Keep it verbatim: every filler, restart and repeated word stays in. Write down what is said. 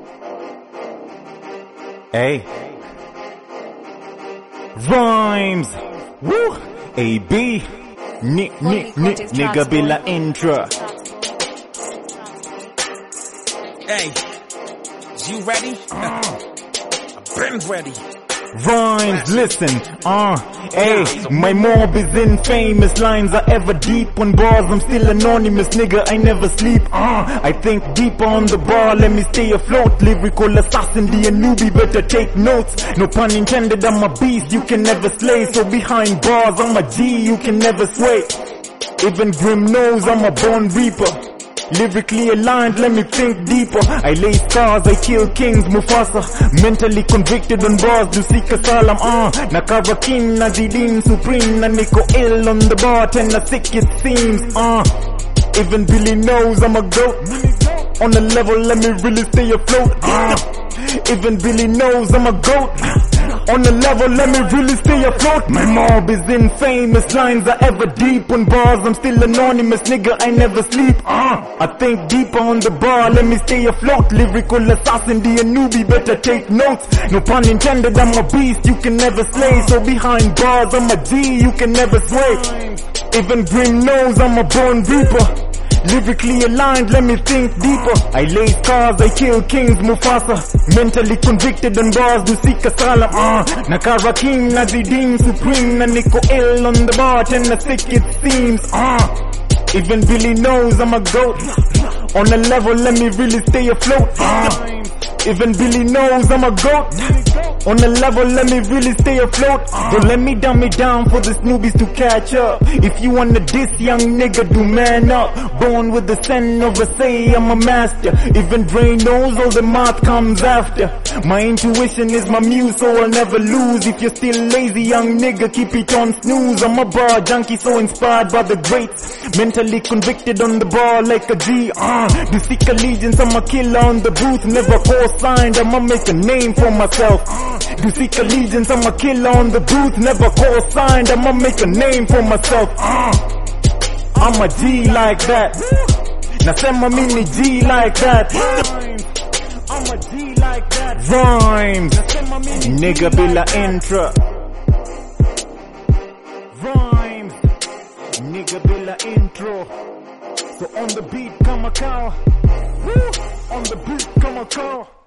Hey. Rhymes. Woo. A B. Ni, ni, ni, nigga bila intro. Hey, you ready? I've been ready. Rhymes, listen, uh, hey, my mob is infamous, lines are ever deep, on bars I'm still anonymous, nigga, I never sleep, uh, I think deeper on the bar, let me stay afloat, lyrical assassin, the newbie, better take notes, no pun intended, I'm a beast, you can never slay, so behind bars, I'm a G, you can never sway, even Grim knows I'm a born reaper. Lyrically aligned, let me think deeper. I lay scars, I kill kings, Mufasa. Mentally convicted on bars, do seek asylum, uh Nakara king, Najidin supreme, na niko ill on the bar, ten na sick it seems, uh even Billy knows I'm a goat. On the level, let me really stay afloat, uh even Billy knows I'm a goat. On the level, let me really stay afloat. My mob is infamous, lines are ever deep. On bars, I'm still anonymous, nigga, I never sleep. Uh, I think deeper on the bar, let me stay afloat. Lyrical assassin, the newbie, better take notes. No pun intended, I'm a beast, you can never slay. So behind bars, I'm a G, you can never sway. Even Grim knows I'm a born reaper. Lyrically aligned, let me think deeper. I lay scars, I kill kings, Mufasa. Mentally convicted on bars, do seek asylum, uh Nakara king, Najidin supreme, na niko ill on the bar, ten na sick it seems, uh even Billy knows I'm a goat. On a level, let me really stay afloat, uh even Billy knows I'm a goat. On a level, let me really stay afloat. Don't let me dumb it down for the newbies to catch up. If you wanna diss, young nigga, do man up. Born with the sen of a say, I'm a master. Even brain knows all the math comes after. My intuition is my muse, so I'll never lose. If you're still lazy, young nigga, keep it on snooze. I'm a bar junkie, so inspired by the greats. Mentally convicted on the bar like a G. Uh, to seek allegiance, I'm a killer on the booth. Never co-signed, I'ma make a name for myself. To seek allegiance, I'm a killer on the booth. Never co-signed, I'ma make a name for myself. uh, I'm a G like that. Nasema mini G like that. I'm a G like that. Rhymes, nigga bila intro. Rhymes, nigga bila intro. So on the beat, come a cow. On the beat, come a cow.